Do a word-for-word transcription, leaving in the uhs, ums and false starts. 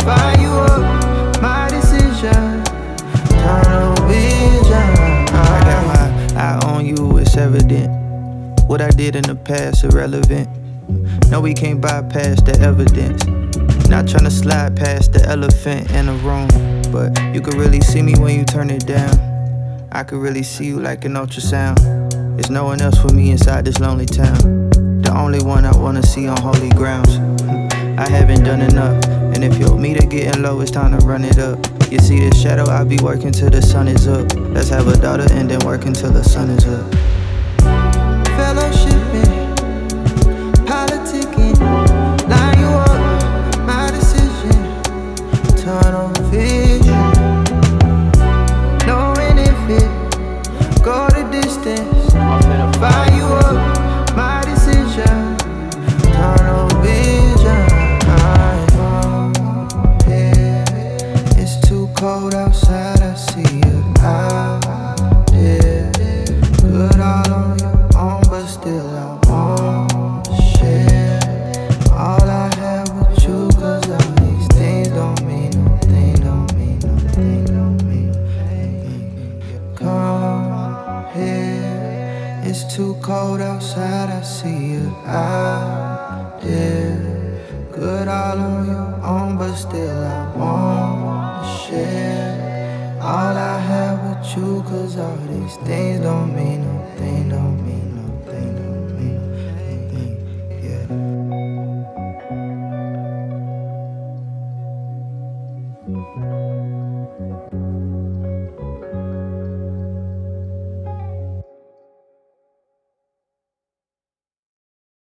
Fire you up, my decision. Tunnel vision. I got my eye on you, it's evident. What I did in the past, irrelevant. No, we can't bypass the evidence. Not tryna slide past the elephant in the room, but you could really see me when you turn it down. I could really see you like an ultrasound. There's no one else for me inside this lonely town. The only one I wanna see on holy grounds. I haven't done enough, and if your meter getting low, it's time to run it up. You see this shadow, I be working till the sun is up. Let's have a daughter and then work until the sun is up. Fellowshipping, politicking, line you up, my decision. Tunnel vision, knowing if it go the distance. Fire you up, my decision. Tunnel vision. Yeah, it's too cold outside, I see it out there. Good all on your own, but still I want to share all I have with you, cause all these things don't mean nothing, don't mean nothing, don't mean nothing. Come here, it's too cold outside, I see it out there. Good all on your own, but still I want to share all I have with you, cause all these things don't mean nothing.